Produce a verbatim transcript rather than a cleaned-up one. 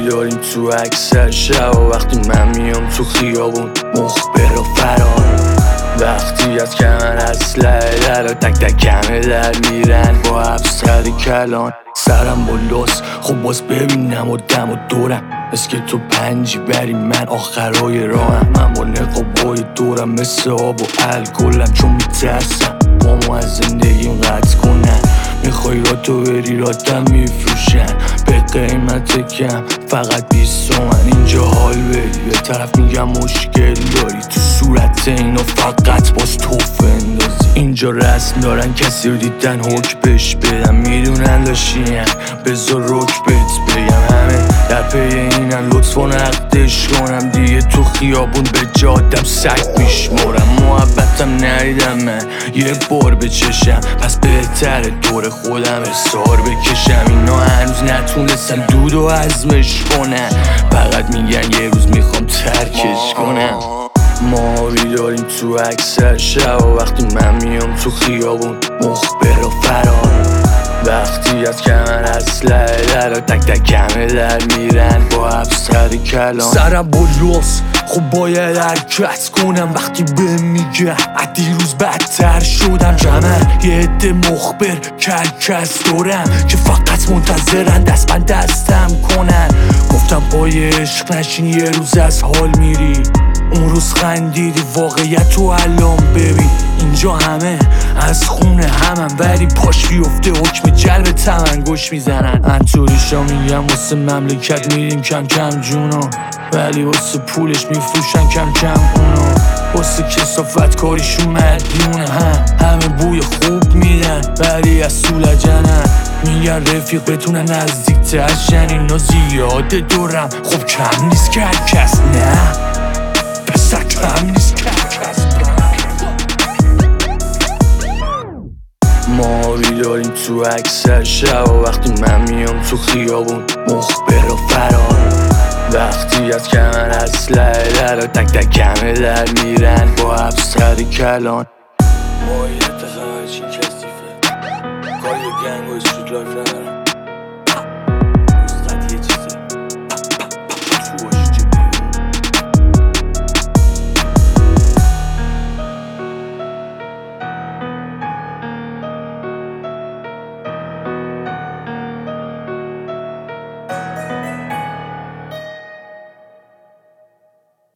داریم تو اکثر شب و وقتی من میام تو خیابون مخبر و فرار، وقتی از کمر اسلحه در و تک تک کمه در میرن با افسر کلان سرم با لس. خب باز ببینم و دم و دورم مثل که تو پنجی بریم من آخرای راهم. من با نقابای دورم مثل آب و الکلم چون میترسم بامو از زندگیم قطع کنن. میخوای را تو بری راتم میفروشن به قیمت کم فقط بیست تومن. اینجا حال بری به طرف میگم مشکل داری تو صورت اینو فقط باز توف اندازی. اینجا رسم دارن کسی رو دیدن حک بهش بدم میدونن داشتیم بذار رک بهت بگم همه در پی اینن لطف و نقدش کنم دیگه تو خیابون به جادم سگ میشمرم. محبتم ندیدم من یه بار بچشم پس بهتره دور خودم حسار بکشم. اینا هنوز نتونستن دود و عزمش کنن فقط میگن یه روز میخوام ترکش کنم. ما داریم تو اکثر شب و وقتی من میام تو خیابون مخبر و فرار، وقتی از کمر اسلحه در و تک تک کمه در میرن با افسر کلان سرم با لس. خب باید حرکت کنم وقتی به میگه از دیروز بدتر شدم. جمع یه عده مخبر کلکس دارم که فقط منتظرن دست من دستم کنن. گفتم پای عشق نشین یه روز از حال میری، اون روز خندیدی واقعیت تو الان ببین. اینجا همه از خونه همن ولی پاش بیفته حکم جلب تمن گوش میزنن. انطوریشا میگم واسه مملکت میریم کم کم جونو ولی واسه پولش میفروشن کم کم اونو. واسه کسافت کاریشون مدیونه هم همه بوی خوب میدن ولی از سولجنن. میگن رفیق بتونن نزدیک ترشن اینا زیاده دورم خب کم نیست که کس نه پسر کم نیست که کس. ما داریم تو اکثر شب و وقتی من میام تو خیابون مخبر و فرار، وقتی از کمر اسلحه در و تک تک کمه در میرن با افسر کلان. ماهیت همه چی کسیفه کاری گنگ و استریت لایف